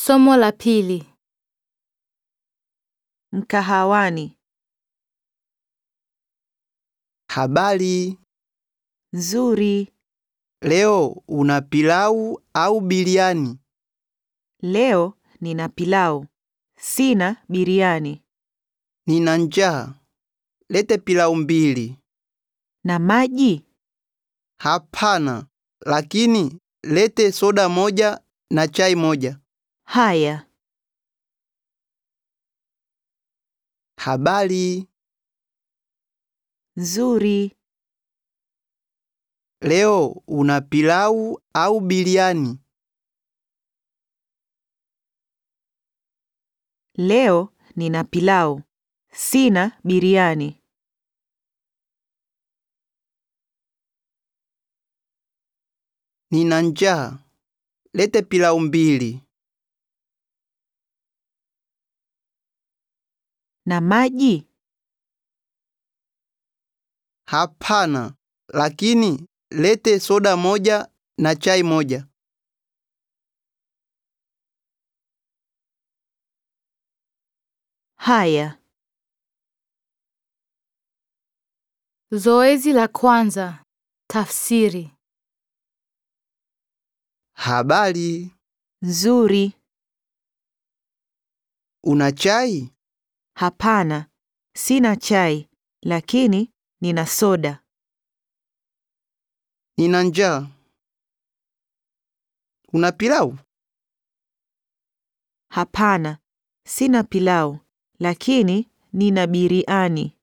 Somo la pili. Mkahawani. Habari. Nzuri. Leo una pilau au biriani? Leo nina pilau. Sina biriani. Nina njaa. Lete pilau mbili. Na maji? Hapana, lakini lete soda moja na chai moja. Haya. Habari. Nzuri. Leo una pilau au biriani? Leo nina pilau. Sina biriani. Nina njaa. Lete pilau mbili. Na maji? Hapana, lakini lete soda moja na chai moja. Haya. Zoezi la kwanza. Tafsiri. Habari. Nzuri. Una chai? Hapana. Sina chai, lakini nina soda. Nina njaa. Una pilau? Hapana. Sina pilau, lakini nina biriani.